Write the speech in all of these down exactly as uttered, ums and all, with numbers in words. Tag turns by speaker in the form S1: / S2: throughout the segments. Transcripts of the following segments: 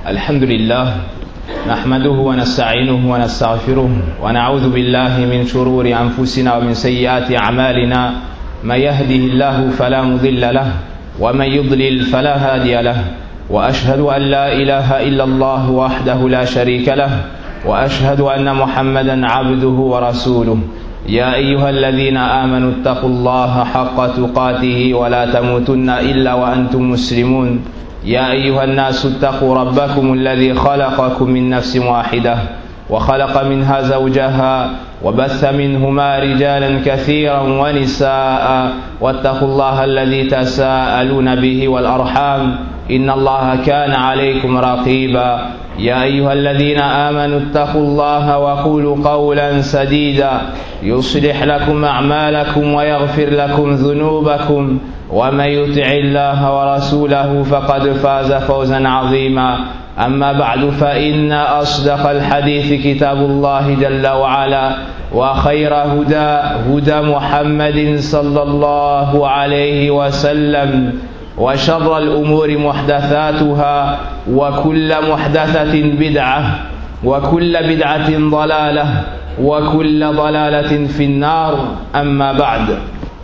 S1: الحمد لله نحمده ونستعينه ونستغفره ونعوذ بالله من شرور أنفسنا ومن سيئات أعمالنا. من يهده الله فلا مضل له ومن يضلل فلا هادي له، وأشهد أن لا إله إلا الله وحده لا شريك له، وأشهد أن محمدا عبده ورسوله. يا أيها الذين آمنوا اتقوا الله حق تقاته ولا تموتن إلا وأنتم مسلمون. يا أيها الناس اتقوا ربكم الذي خلقكم من نفس واحدة وخلق منها زوجها وبث منهما رجالا كثيرا ونساء، واتقوا الله الذي تساءلون به والأرحام إن الله كان عليكم رقيبا. يا أيها الذين آمنوا اتقوا الله وقولوا قولا سديدا يصلح لكم أعمالكم ويغفر لكم ذنوبكم، ومن يطع الله ورسوله فقد فاز فوزا عظيما. أما بعد، فإن أصدق الحديث كتاب الله جل وعلا، وخير هدى هدى محمد صلى الله عليه وسلم، وشر الأمور محدثاتها، وكل محدثة بدعة، وكل بدعة ضلالة، وكل ضلالة في النار. أما بعد،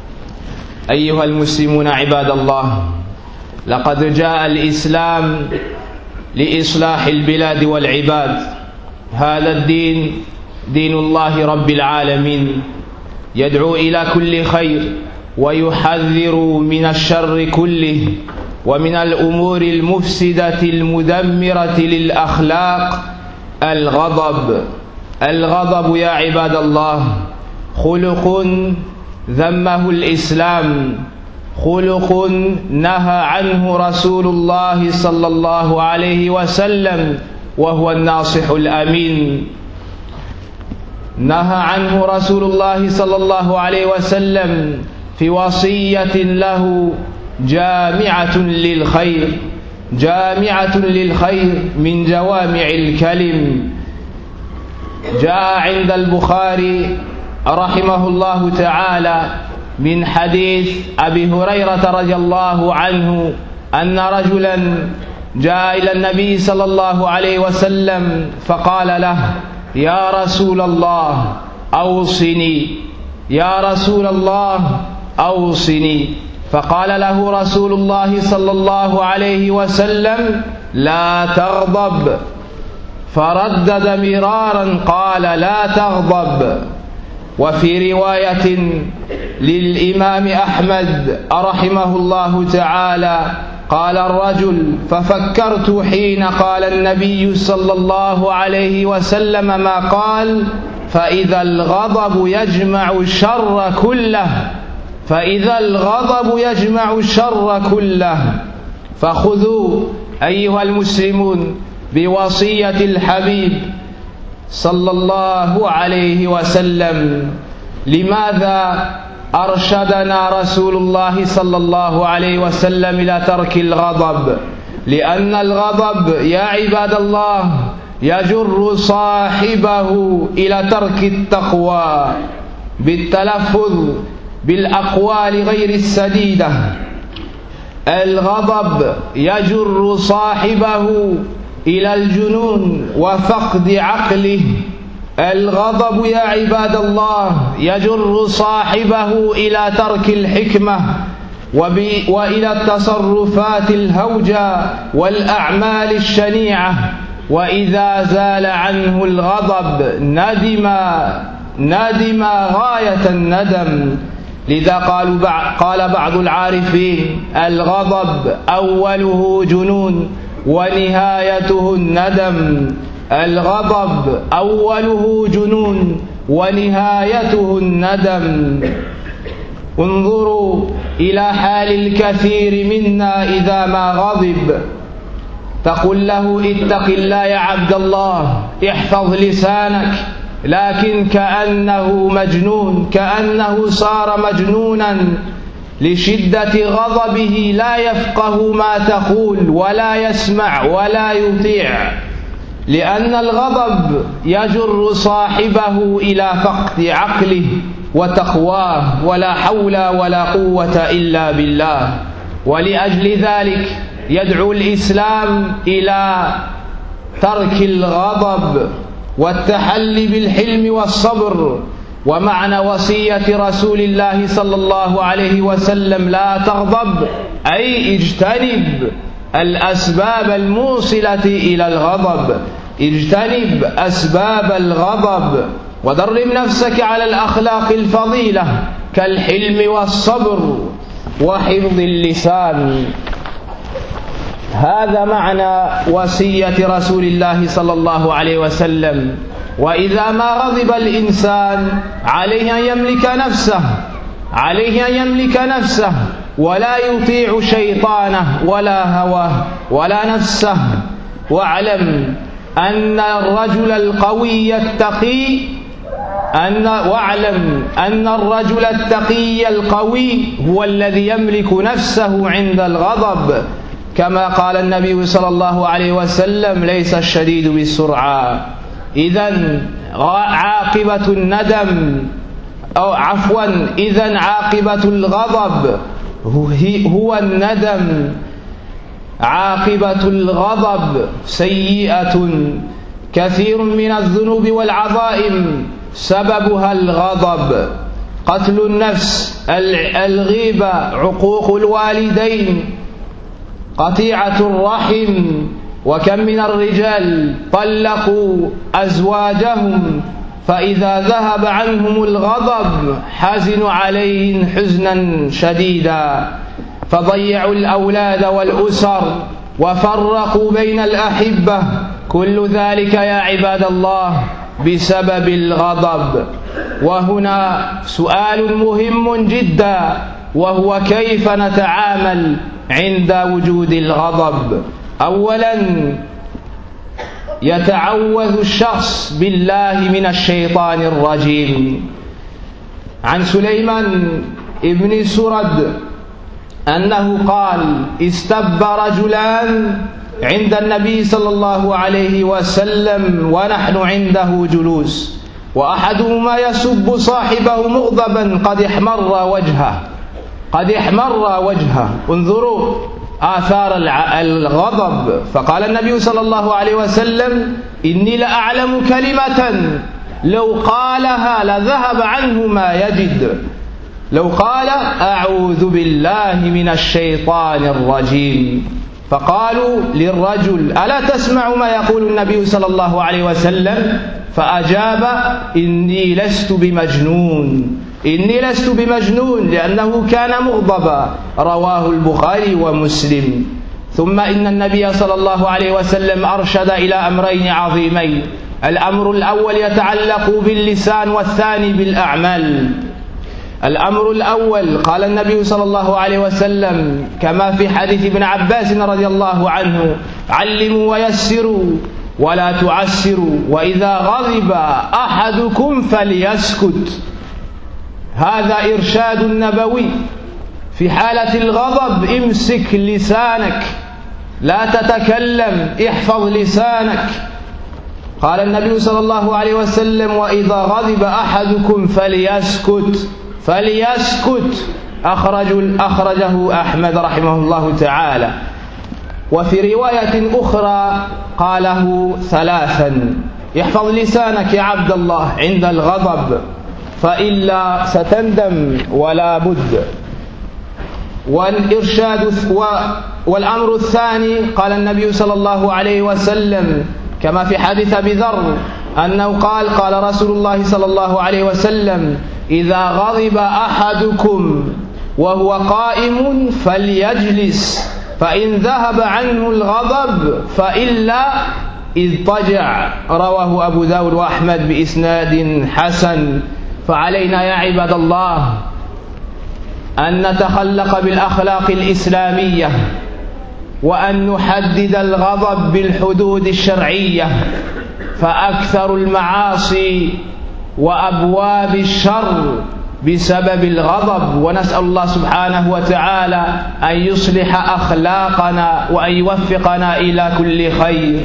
S1: أيها المسلمون عباد الله، لقد جاء الإسلام لإصلاح البلاد والعباد. هذا الدين دين الله رب العالمين، يدعو إلى كل خير ويحذر من الشر كله ومن الأمور المفسدة المدمرة للأخلاق. الغضب الغضب يا عباد الله خلق ذمه الإسلام، خلق نهى عنه رسول الله صلى الله عليه وسلم وهو الناصح الأمين. نهى عنه رسول الله صلى الله عليه وسلم في وصية له جامعة للخير، جامعة للخير من جوامع الكلم. جاء عند البخاري رحمه الله تعالى من حديث أبي هريرة رضي الله عنه أن رجلا جاء إلى النبي صلى الله عليه وسلم فقال له: يا رسول الله أوصني، يا رسول الله أوصني. فقال له رسول الله صلى الله عليه وسلم: لا تغضب. فردد مرارا قال: لا تغضب. وفي رواية للإمام أحمد رحمه الله تعالى قال الرجل: ففكرت حين قال النبي صلى الله عليه وسلم ما قال، فإذا الغضب يجمع الشر كله، فإذا الغضب يجمع الشر كله. فخذوا أيها المسلمون بوصية الحبيب صلى الله عليه وسلم. لماذا أرشدنا رسول الله صلى الله عليه وسلم إلى ترك الغضب؟ لأن الغضب يا عباد الله يجر صاحبه إلى ترك التقوى بالتلفظ بالأقوال غير السديدة. الغضب يجر صاحبه إلى الجنون وفقد عقله. الغضب يا عباد الله يجر صاحبه إلى ترك الحكمة وإلى التصرفات الهوجة والأعمال الشنيعة. وإذا زال عنه الغضب ندم ندم غاية الندم. لذا قالوا قال بعض العارفين: الغضب أوله جنون ونهايته الندم. الغضب أوله جنون ونهايته الندم. انظروا إلى حال الكثير منا إذا ما غضب، تقول له: اتق الله يا عبد الله، احفظ لسانك، لكن كأنه مجنون، كأنه صار مجنونا لشدة غضبه، لا يفقه ما تقول ولا يسمع ولا يطيع. لأن الغضب يجر صاحبه إلى فقد عقله وتقواه، ولا حول ولا قوة إلا بالله. ولأجل ذلك يدعو الإسلام إلى ترك الغضب والتحلي بالحلم والصبر. ومعنى وصية رسول الله صلى الله عليه وسلم لا تغضب أي اجتنب الأسباب الموصلة إلى الغضب، اجتنب أسباب الغضب، ودرب نفسك على الأخلاق الفضيلة كالحلم والصبر وحفظ اللسان. هذا معنى وصية رسول الله صلى الله عليه وسلم. وإذا ما غضب الإنسان عليه أن يملك نفسه، عليه أن يملك نفسه ولا يطيع شيطانه ولا هواه ولا نفسه. واعلم أن الرجل القوي التقي أن واعلم أن الرجل التقي القوي هو الذي يملك نفسه عند الغضب، كما قال النبي صلى الله عليه وسلم: ليس الشديد بالسرعة. إذن عاقبة الندم أو عفوا إذن عاقبة الغضب هو الندم. عاقبة الغضب سيئة. كثير من الذنوب والعظائم سببها الغضب: قتل النفس، الغيبة، عقوق الوالدين، قطيعة الرحم. وكم من الرجال طلقوا أزواجهم فإذا ذهب عنهم الغضب حزنوا عليهم حزنا شديدا، فضيعوا الأولاد والأسر وفرقوا بين الأحبة. كل ذلك يا عباد الله بسبب الغضب. وهنا سؤال مهم جدا، وهو كيف نتعامل عند وجود الغضب. أولا يتعوذ الشخص بالله من الشيطان الرجيم. عن سليمان ابن سرد أنه قال: استب رجلان عند النبي صلى الله عليه وسلم ونحن عنده جلوس، وأحدهما يسب صاحبه مغضبا قد احمر وجهه قد احمر وجهه انظروا آثار الغضب. فقال النبي صلى الله عليه وسلم: إني لأعلم كلمة لو قالها لذهب عنه ما يجد. لو قال: أعوذ بالله من الشيطان الرجيم. فقالوا للرجل: ألا تسمع ما يقول النبي صلى الله عليه وسلم؟ فأجاب: إني لست بمجنون، إني لست بمجنون، لأنه كان مغضبا. رواه البخاري ومسلم. ثم إن النبي صلى الله عليه وسلم أرشد إلى أمرين عظيمين: الأمر الأول يتعلق باللسان، والثاني بالأعمال. الأمر الأول قال النبي صلى الله عليه وسلم كما في حديث ابن عباس رضي الله عنه: علموا ويسروا ولا تعسروا، وإذا غضب أحدكم فليسكت. هذا إرشاد نبوي. في حالة الغضب امسك لسانك، لا تتكلم، احفظ لسانك. قال النبي صلى الله عليه وسلم: وإذا غضب أحدكم فليسكت فليسكت. أخرج أخرجه أحمد رحمه الله تعالى. وفي رواية أخرى قاله ثلاثا: احفظ لسانك يا عبد الله عند الغضب، فإلا ستندم ولا بد. والإرشاد والأمر الثاني قال النبي صلى الله عليه وسلم كما في حديث أبي ذر أنه قال: قال رسول الله صلى الله عليه وسلم: إذا غضب أحدكم وهو قائم فليجلس، فإن ذهب عنه الغضب فإلا اضطجع. رواه أبو داود وأحمد بإسناد حسن. فعلينا يا عباد الله أن نتخلق بالأخلاق الإسلامية، وأن نحدد الغضب بالحدود الشرعية، فأكثر المعاصي وأبواب الشر بسبب الغضب. ونسأل الله سبحانه وتعالى أن يصلح أخلاقنا وأن يوفقنا إلى كل خير.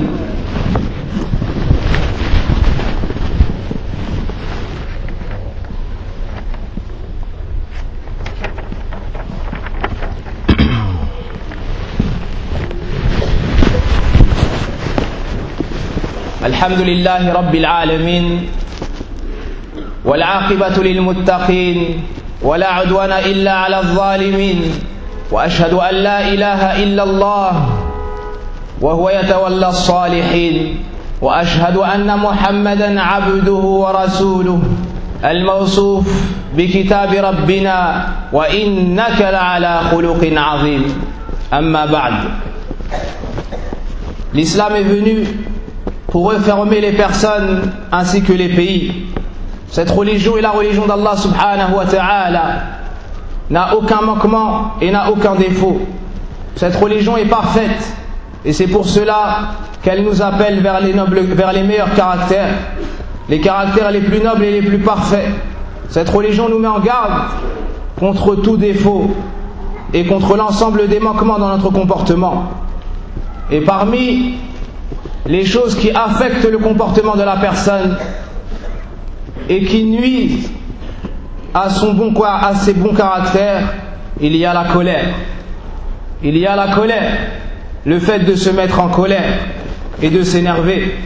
S1: الحمد لله رب العالمين والعاقبة للمتقين ولا عدوان إلا على الظالمين وأشهد أن لا إله إلا الله وهو يتولى الصالحين وأشهد أن محمدا عبده ورسوله الموصوف بكتاب ربنا وإنك لعلى خلق عظيم أما بعد. L'islam est venu pour reformer les personnes ainsi que les pays. Cette religion est la religion d'Allah subhanahu wa ta'ala, n'a aucun manquement et n'a aucun défaut. Cette religion est parfaite et c'est pour cela qu'elle nous appelle vers les, nobles, vers les meilleurs caractères, les caractères les plus nobles et les plus parfaits. Cette religion nous met en garde contre tout défaut et contre l'ensemble des manquements dans notre comportement. Et parmi les choses qui affectent le comportement de la personne et qui nuisent à, son bon, à ses bons caractères, il y a la colère. Il y a la colère, le fait de se mettre en colère et de s'énerver.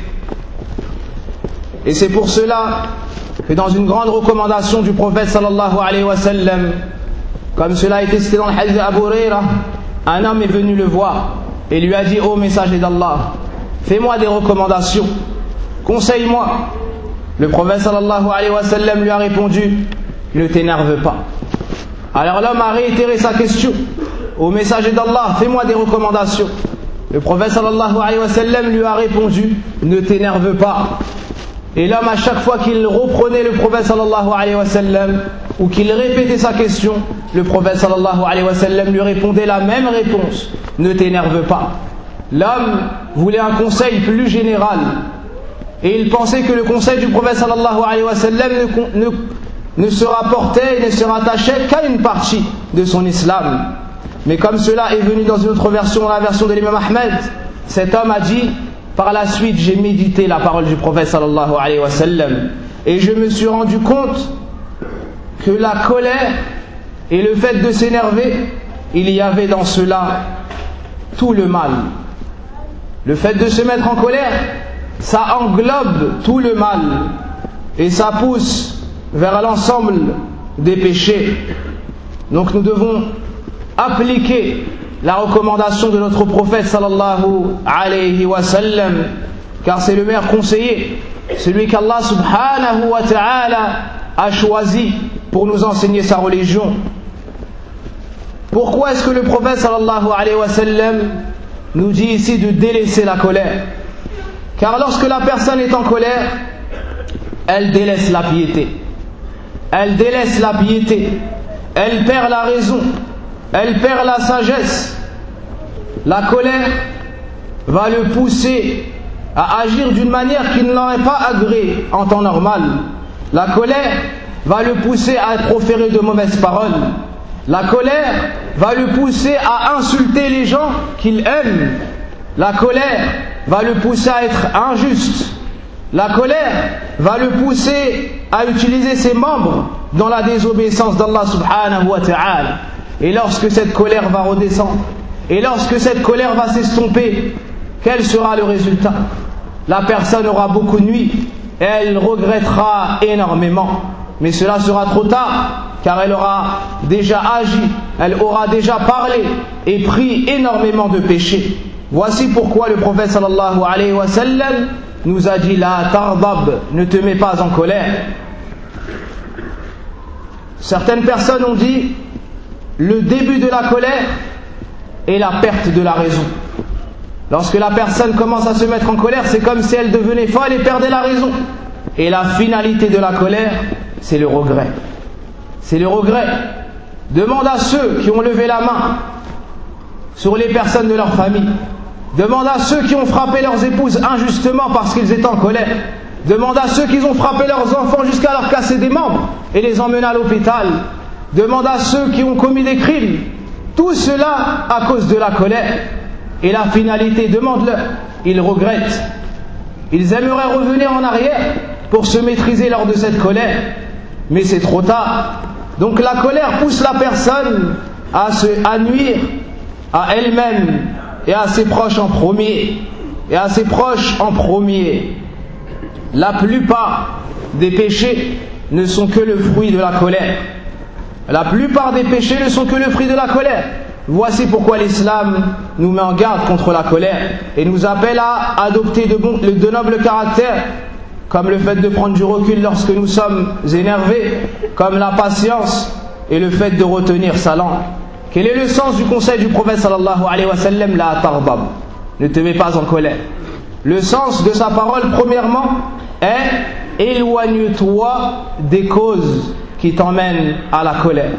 S1: Et c'est pour cela que dans une grande recommandation du prophète sallallahu alayhi wa sallam, comme cela a été cité dans le hadith d'Abu Huraira, un homme est venu le voir et lui a dit: ô messager d'Allah, fais-moi des recommandations, conseille-moi. Le prophète sallallahu alayhi wa sallam lui a répondu: ne t'énerve pas. Alors l'homme a réitéré sa question: ô messager d'Allah, fais-moi des recommandations. Le prophète sallallahu alayhi wa sallam lui a répondu: ne t'énerve pas. Et l'homme, à chaque fois qu'il reprenait le prophète sallallahu alayhi wa sallam ou qu'il répétait sa question, le prophète sallallahu alayhi wa sallam lui répondait la même réponse: ne t'énerve pas. L'homme voulait un conseil plus général et il pensait que le conseil du prophète sallallahu alayhi wa sallam ne, ne, ne se rapportait et ne se rattachait qu'à une partie de son islam. Mais comme cela est venu dans une autre version, la version de l'imam Ahmed, cet homme a dit: par la suite j'ai médité la parole du prophète sallallahu alayhi wa sallam et je me suis rendu compte que la colère et le fait de s'énerver, il y avait dans cela tout le mal. Le fait de se mettre en colère, ça englobe tout le mal et ça pousse vers l'ensemble des péchés. Donc nous devons appliquer la recommandation de notre prophète sallallahu alayhi wa sallam, car c'est le meilleur conseiller, celui qu'Allah subhanahu wa ta'ala a choisi pour nous enseigner sa religion. Pourquoi est-ce que le prophète sallallahu alayhi wa sallam nous dit ici de délaisser la colère? Car lorsque la personne est en colère, elle délaisse la piété. Elle délaisse la piété. Elle perd la raison. Elle perd la sagesse. La colère va le pousser à agir d'une manière qui ne l'aurait pas agréé en temps normal. La colère va le pousser à proférer de mauvaises paroles. La colère va le pousser à insulter les gens qu'il aime. La colère va le pousser à être injuste. La colère va le pousser à utiliser ses membres dans la désobéissance d'Allah subhanahu wa ta'ala. Et lorsque cette colère va redescendre, et lorsque cette colère va s'estomper, quel sera le résultat? La personne aura beaucoup nui et elle regrettera énormément. Mais cela sera trop tard, car elle aura déjà agi, elle aura déjà parlé et pris énormément de péchés. Voici pourquoi le prophète sallallahu alayhi wa sallam nous a dit: la tardab, ne te mets pas en colère. Certaines personnes ont dit: le début de la colère est la perte de la raison. Lorsque la personne commence à se mettre en colère, c'est comme si elle devenait folle et perdait la raison. Et la finalité de la colère, c'est le regret. C'est le regret. Demande à ceux qui ont levé la main sur les personnes de leur famille. Demande à ceux qui ont frappé leurs épouses injustement parce qu'ils étaient en colère. Demande à ceux qui ont frappé leurs enfants jusqu'à leur casser des membres et les emmener à l'hôpital. Demande à ceux qui ont commis des crimes. Tout cela à cause de la colère. Et la finalité, demande-leur, ils regrettent. Ils aimeraient revenir en arrière pour se maîtriser lors de cette colère. Mais c'est trop tard. Donc la colère pousse la personne à, se, à nuire à elle-même et à ses proches en premier. Et à ses proches en premier. La plupart des péchés ne sont que le fruit de la colère. La plupart des péchés ne sont que le fruit de la colère. Voici pourquoi l'islam nous met en garde contre la colère et nous appelle à adopter de, bons, de nobles caractères, comme le fait de prendre du recul lorsque nous sommes énervés, comme la patience et le fait de retenir sa langue. Quel est le sens du conseil du prophète sallallahu alayhi wa sallam? La tardab, ne te mets pas en colère. Le sens de sa parole, premièrement, est éloigne-toi des causes qui t'emmènent à la colère.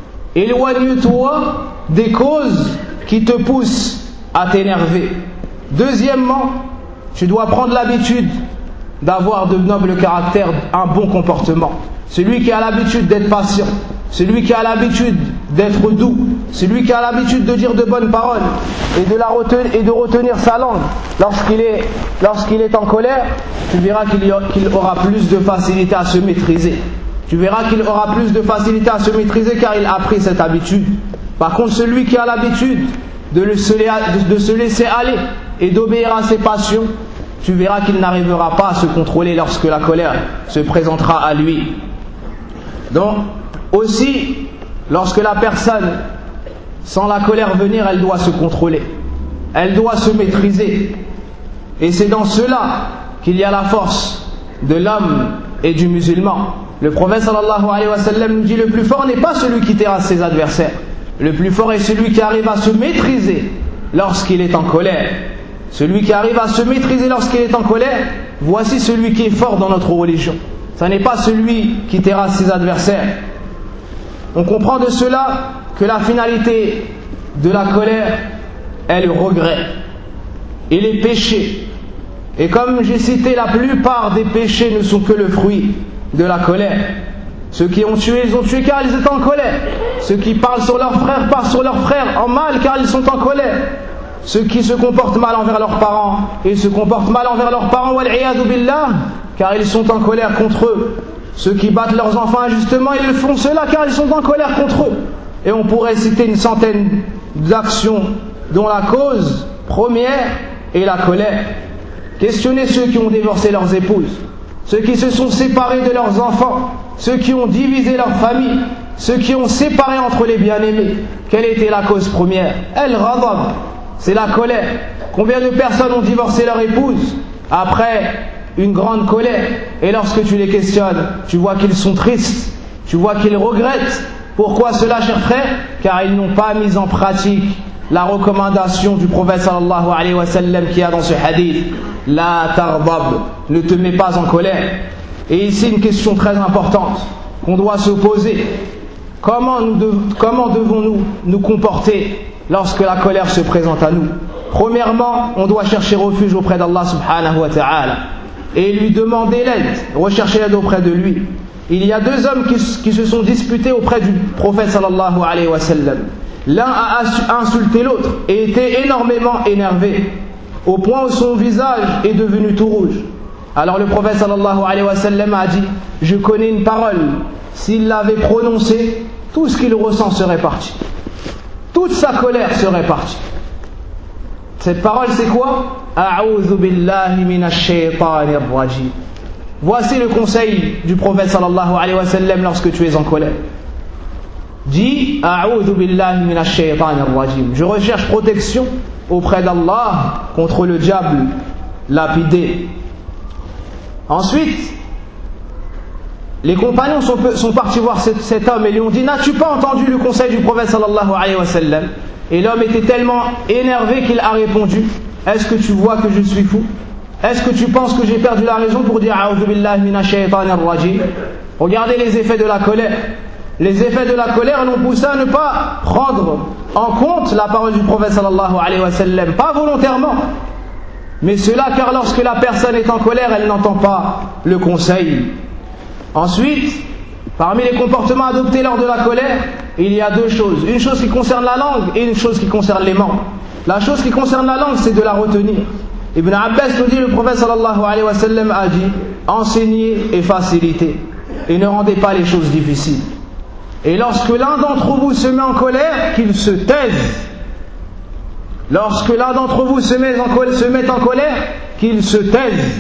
S1: Éloigne-toi des causes qui te poussent à t'énerver. Deuxièmement, tu dois prendre l'habitude d'avoir de nobles caractères, un bon comportement. Celui qui a l'habitude d'être patient, celui qui a l'habitude d'être doux, celui qui a l'habitude de dire de bonnes paroles et de, la retenir, et de retenir sa langue lorsqu'il est, lorsqu'il est en colère, tu verras qu'il, y a, qu'il aura plus de facilité à se maîtriser. Tu verras qu'il aura plus de facilité à se maîtriser car il a pris cette habitude. Par contre, celui qui a l'habitude de, le, de se laisser aller et d'obéir à ses passions, tu verras qu'il n'arrivera pas à se contrôler lorsque la colère se présentera à lui. Donc, aussi, lorsque la personne sent la colère venir, elle doit se contrôler. Elle doit se maîtriser. Et c'est dans cela qu'il y a la force de l'homme et du musulman. Le prophète sallallahu alayhi wa sallam nous dit: le plus fort n'est pas celui qui terrasse ses adversaires. Le plus fort est celui qui arrive à se maîtriser lorsqu'il est en colère. Celui qui arrive à se maîtriser lorsqu'il est en colère, voici celui qui est fort dans notre religion. Ce n'est pas celui qui terrasse ses adversaires. On comprend de cela que la finalité de la colère est le regret et les péchés. Et comme j'ai cité, la plupart des péchés ne sont que le fruit de la colère. Ceux qui ont tué, ils ont tué car ils étaient en colère. Ceux qui parlent sur leurs frères, parlent sur leurs frères en mal car ils sont en colère. Ceux qui se comportent mal envers leurs parents, ils se comportent mal envers leurs parents, wal-iyadu billah, car ils sont en colère contre eux. Ceux qui battent leurs enfants injustement, ils le font cela car ils sont en colère contre eux. Et on pourrait citer une centaine d'actions dont la cause première est la colère. Questionnez ceux qui ont divorcé leurs épouses, ceux qui se sont séparés de leurs enfants, ceux qui ont divisé leur famille, ceux qui ont séparé entre les bien-aimés. Quelle était la cause première? El-Ghadab, c'est la colère. Combien de personnes ont divorcé leur épouse après une grande colère? Et lorsque tu les questionnes, tu vois qu'ils sont tristes, tu vois qu'ils regrettent. Pourquoi cela, chers frères? Car ils n'ont pas mis en pratique la recommandation du prophète sallallahu alayhi wa sallam qui a dans ce hadith: la tardab, ne te mets pas en colère. Et ici une question très importante qu'on doit se poser: comment, nous dev- comment devons-nous nous comporter lorsque la colère se présente à nous? Premièrement, on doit chercher refuge auprès d'Allah subhanahu wa ta'ala et lui demander l'aide, rechercher l'aide auprès de lui. Il y a deux hommes qui, qui se sont disputés auprès du prophète sallallahu alayhi wa sallam. L'un a insulté l'autre et était énormément énervé, au point où son visage est devenu tout rouge. Alors le prophète sallallahu alayhi wa sallam a dit: je connais une parole, s'il l'avait prononcée, tout ce qu'il ressent serait parti. Toute sa colère serait partie. Cette parole, c'est quoi? A'udhu billahi minash shaytanir rajim. Voici le conseil du prophète sallallahu alayhi wa sallam lorsque tu es en colère. Dis: A'udhu billahi minash shaytanir rajim. Je recherche protection auprès d'Allah contre le diable lapidé. Ensuite, les compagnons sont, sont partis voir cet, cet homme et lui ont dit: n'as-tu pas entendu le conseil du prophète sallallahu alayhi wa sallam? Et l'homme était tellement énervé qu'il a répondu: est-ce que tu vois que je suis fou? Est-ce que tu penses que j'ai perdu la raison pour dire A'udhu billahi minash shaytanir rajim? Regardez les effets de la colère. Les effets de la colère l'ont poussé à ne pas prendre en compte la parole du prophète sallallahu alayhi wa sallam, pas volontairement, mais cela car lorsque la personne est en colère, elle n'entend pas le conseil. Ensuite, parmi les comportements adoptés lors de la colère, il y a deux choses. Une chose qui concerne la langue et une chose qui concerne les membres. La chose qui concerne la langue, c'est de la retenir. Ibn Abbas nous dit: le prophète sallallahu alayhi wa sallam a dit: enseignez et facilitez, et ne rendez pas les choses difficiles. Et lorsque l'un d'entre vous se met en colère, qu'il se taise. Lorsque l'un d'entre vous se met en colère, se met en colère, qu'il se taise.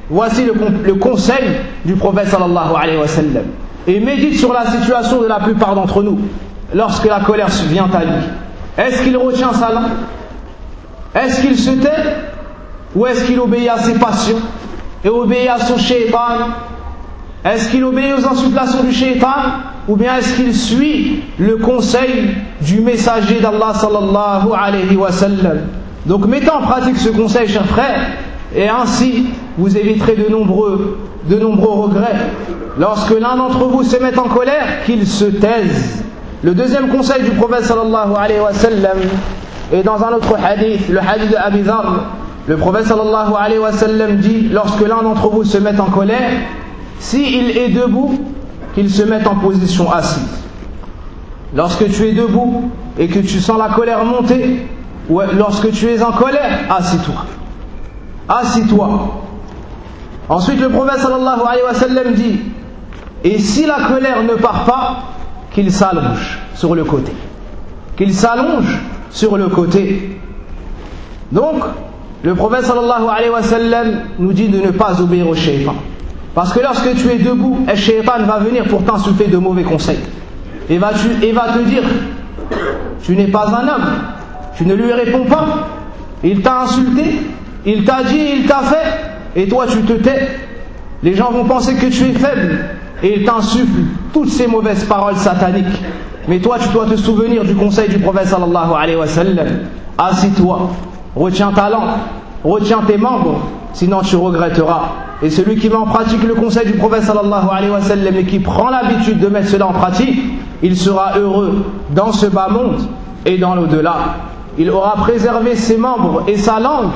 S2: Voici le, le conseil du prophète sallallahu alayhi wa sallam. Et médite sur la situation de la plupart d'entre nous lorsque la colère vient à lui. Est-ce qu'il retient sa langue? Est-ce qu'il se tait? Ou est-ce qu'il obéit à ses passions et obéit à son shaitan? Est-ce qu'il obéit aux insufflations du shaitan? Ou bien est-ce qu'il suit le conseil du messager d'Allah sallallahu alayhi wa sallam? Donc mettez en pratique ce conseil, chers frères, et ainsi vous éviterez de nombreux, de nombreux regrets. Lorsque l'un d'entre vous se met en colère, qu'il se taise. Le deuxième conseil du prophète sallallahu alayhi wa sallam est dans un autre hadith, le hadith de Abi Dharr. Le prophète sallallahu alayhi wa sallam dit: lorsque l'un d'entre vous se met en colère, s'il est debout, qu'il se mette en position assise. Lorsque tu es debout et que tu sens la colère monter, ou lorsque tu es en colère, assis-toi. Assis-toi. Ensuite, le prophète sallallahu alayhi wa sallam dit: et si la colère ne part pas, qu'il s'allonge sur le côté. Qu'il s'allonge sur le côté. Donc, le prophète sallallahu alayhi wa sallam nous dit de ne pas obéir au shaitan. Parce que lorsque tu es debout, le shaitan va venir pour t'insuffler de mauvais conseils. Et va, tu, et va te dire: tu n'es pas un homme, tu ne lui réponds pas, il t'a insulté, il t'a dit, il t'a fait, et toi tu te tais. Les gens vont penser que tu es faible, et il t'insuffle toutes ces mauvaises paroles sataniques. Mais toi tu dois te souvenir du conseil du prophète sallallahu alayhi wa sallam. Assis-toi, retiens ta langue, retiens tes membres, sinon tu regretteras. Et celui qui met en pratique le conseil du prophète sallallahu alayhi wa sallam et qui prend l'habitude de mettre cela en pratique, il sera heureux dans ce bas monde et dans l'au-delà. Il aura préservé ses membres et sa langue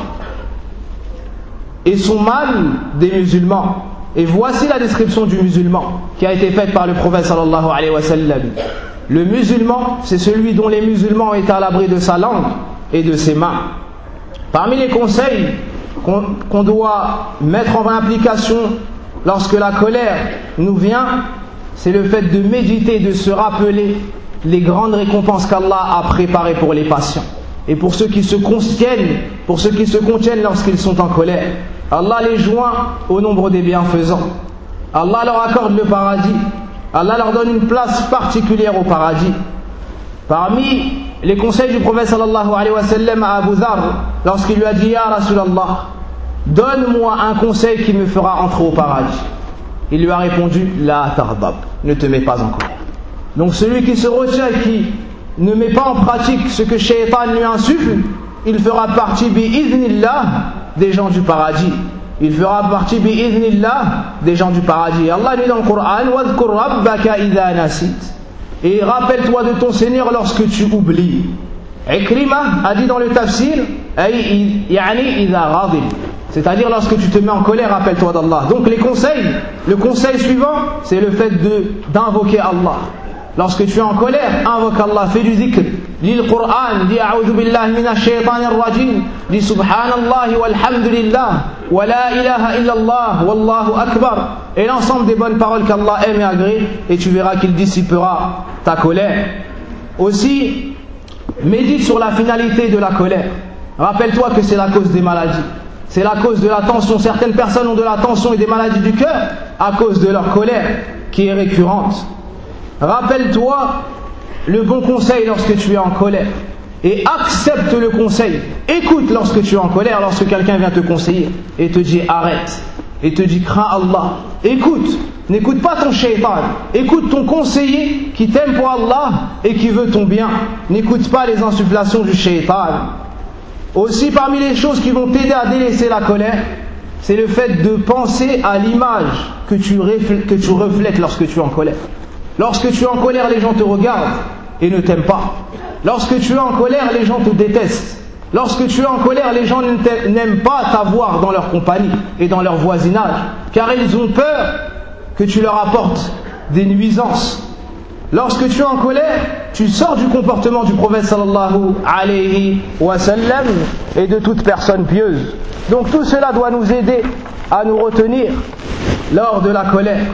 S2: et son mal des musulmans. Et voici la description du musulman qui a été faite par le prophète sallallahu alayhi wa sallam. Le musulman, c'est celui dont les musulmans est à l'abri de sa langue et de ses mains. Parmi les conseils qu'on, qu'on doit mettre en application lorsque la colère nous vient, c'est le fait de méditer, de se rappeler les grandes récompenses qu'Allah a préparées pour les patients et pour ceux qui se contiennent, pour ceux qui se contiennent lorsqu'ils sont en colère. Allah les joint au nombre des bienfaisants. Allah leur accorde le paradis. Allah leur donne une place particulière au paradis. Parmi les conseils du prophète sallallahu alayhi wa sallam à Abu Dharr, lorsqu'il lui a dit: Ya Rasulallah, donne-moi un conseil qui me fera entrer au paradis. Il lui a répondu: La tardab, ne te mets pas en colère. Donc celui qui se retient et qui ne met pas en pratique ce que Shaitan lui insuffle, il fera partie bi-idhnillah des gens du paradis. Il fera partie bi-idhnillah des gens du paradis. Allah dit dans le Coran: Wadhkur rabbaka idha nasit. Et rappelle-toi de ton Seigneur lorsque tu oublies. Ikrima a dit dans le tafsir: c'est-à-dire lorsque tu te mets en colère, rappelle-toi d'Allah. Donc les conseils, le conseil suivant, c'est le fait de, d'invoquer Allah. Lorsque tu es en colère, invoque Allah, fais du dhikr, lis le Coran, dis a'udhu billahi minash shaitanir rajim, dis subhanallah walhamdulillah, wa la ilaha illallah, wallahu akbar, et l'ensemble des bonnes paroles qu'Allah aime et agrée, et tu verras qu'il dissipera ta colère. Aussi, médite sur la finalité de la colère. Rappelle-toi que c'est la cause des maladies. C'est la cause de la tension. Certaines personnes ont de la tension et des maladies du cœur à cause de leur colère qui est récurrente. Rappelle-toi le bon conseil lorsque tu es en colère et accepte le conseil. Écoute lorsque tu es en colère, lorsque quelqu'un vient te conseiller et te dit arrête, et te dit crains Allah. Écoute, n'écoute pas ton shaitan, écoute ton conseiller qui t'aime pour Allah et qui veut ton bien. N'écoute pas les insufflations du shaitan. Aussi, parmi les choses qui vont t'aider à délaisser la colère, c'est le fait de penser à l'image que tu, refl- que tu reflètes lorsque tu es en colère. Lorsque tu es en colère, les gens te regardent et ne t'aiment pas. Lorsque tu es en colère, les gens te détestent. Lorsque tu es en colère, les gens n'aiment pas t'avoir dans leur compagnie et dans leur voisinage, car ils ont peur que tu leur apportes des nuisances. Lorsque tu es en colère, tu sors du comportement du prophète sallallahu alayhi wa sallam et de toute personne pieuse. Donc tout cela doit nous aider à nous retenir lors de la colère.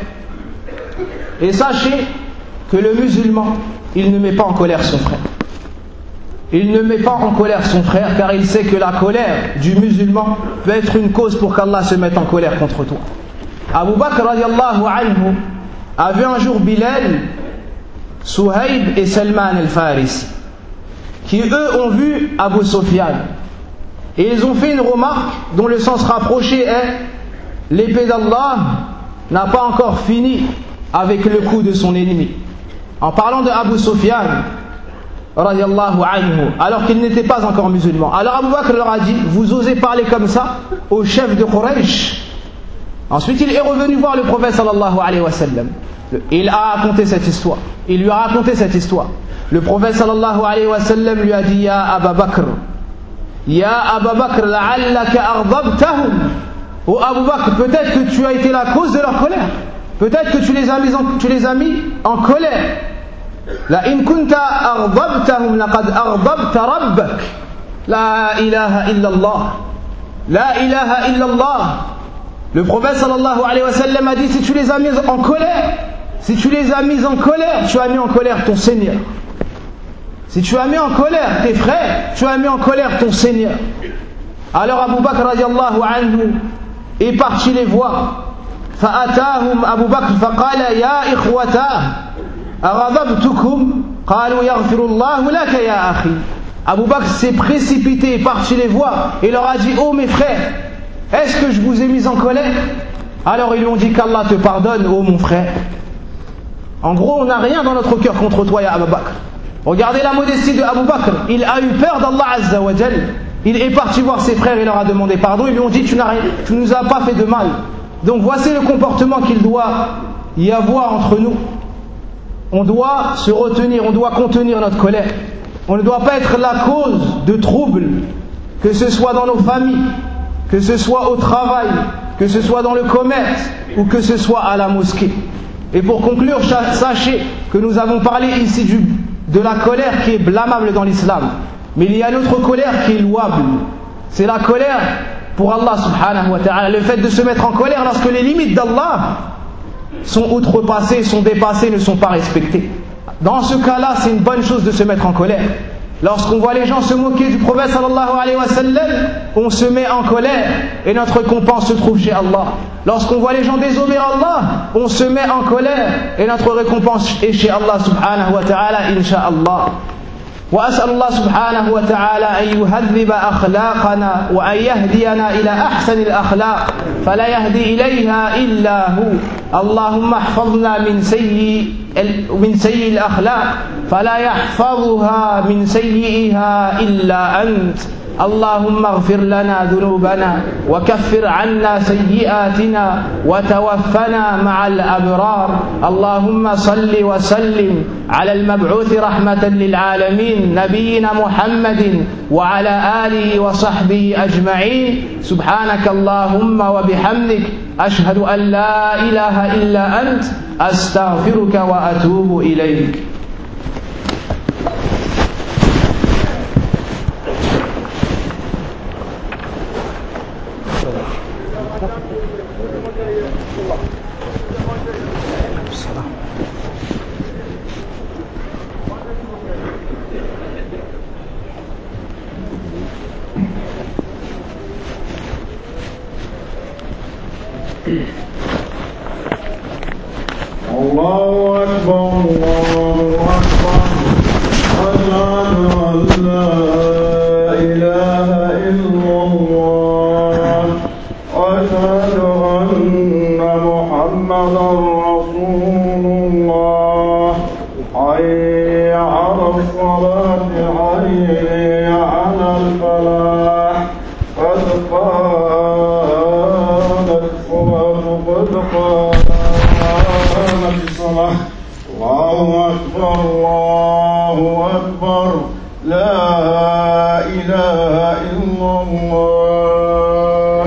S2: Et sachez que le musulman, il ne met pas en colère son frère. il ne met pas en colère son frère, car il sait que la colère du musulman peut être une cause pour qu'Allah se mette en colère contre toi. Abu Bakr radiallahu anhu a vu un jour Bilal, Suhaib et Salman al-Farisi, qui eux ont vu Abu Sufyan. Et ils ont fait une remarque dont le sens rapproché est: l'épée d'Allah n'a pas encore fini avec le coup de son ennemi. En parlant de Abu Sufyan radiallahu anhu, alors qu'il n'était pas encore musulman. Alors Abu Bakr leur a dit: vous osez parler comme ça au chef de Quraysh? Ensuite il est revenu voir le prophète sallallahu alayhi wa sallam. Il a raconté cette histoire. Il lui a raconté cette histoire. Le prophète sallallahu alayhi wa sallam lui a dit: Ya Abu Bakr, Ya Abu Bakr, la'allaka aghdabtahum. Oh Abu Bakr, peut-être que tu as été la cause de leur colère. Peut-être que tu les as mis en, tu les as mis en colère. La in kunta aghdabtahum laqad aghdabta rabbak. La ilaha illallah. La ilaha illallah. Le prophète sallallahu alayhi wa sallam a dit: si tu les as mis en colère, si tu les as mis en colère, tu as mis en colère ton Seigneur. Si tu as mis en colère tes frères, tu as mis en colère ton Seigneur. Alors Abu Bakr radiallahu anhu est parti les voir. فأتاهم أبو بكر فقال يا إخوتاه أغضبتكم قالوا يغفر الله لك يا أخي. Abu Bakr s'est précipité, est parti les voir et leur a dit: oh mes frères, est-ce que je vous ai mis en colère? Alors ils lui ont dit: qu'Allah te pardonne, oh mon frère. En gros, on n'a rien dans notre cœur contre toi, ya Abu Bakr. Regardez la modestie de Abu Bakr. Il a eu peur d'Allah Azza wa Jal. Il est parti voir ses frères et leur a demandé pardon. Ils lui ont dit: tu n'as rien, tu nous as pas fait de mal. Donc voici le comportement qu'il doit y avoir entre nous. On doit se retenir, on doit contenir notre colère. On ne doit pas être la cause de troubles, que ce soit dans nos familles, que ce soit au travail, que ce soit dans le commerce ou que ce soit à la mosquée. Et pour conclure, sachez que nous avons parlé ici du, de la colère qui est blâmable dans l'islam. Mais il y a une autre colère qui est louable. C'est la colère pour Allah subhanahu wa ta'ala. Le fait de se mettre en colère lorsque les limites d'Allah sont outrepassées, sont dépassées, ne sont pas respectées. Dans ce cas-là, c'est une bonne chose de se mettre en colère. Lorsqu'on voit les gens se moquer du prophète sallallahu alayhi wa sallam, on se met en colère et notre récompense se trouve chez Allah. Lorsqu'on voit les gens désobéir à Allah, on se met en colère et notre récompense est chez Allah subhanahu wa ta'ala, insha'Allah. وأسأل الله سبحانه وتعالى أن يهذب أخلاقنا وأن يهدينا إلى أحسن الأخلاق فلا يهدي إليها إلا هو. اللهم احفظنا من سيء من سيء الأخلاق فلا يحفظها من سيئها إلا أنت. اللهم اغفر لنا ذنوبنا وكفر عنا سيئاتنا وتوفنا مع الأبرار. اللهم صل وسلم على المبعوث رحمة للعالمين نبينا محمد وعلى آله وصحبه أجمعين. سبحانك اللهم وبحمدك أشهد أن لا إله إلا أنت أستغفرك وأتوب إليك.
S3: الله أكبر الله أكبر أشهد أن لا إله إلا الله أشهد أن محمدا رسول الله. حي على الصلاة حي على الفلاح.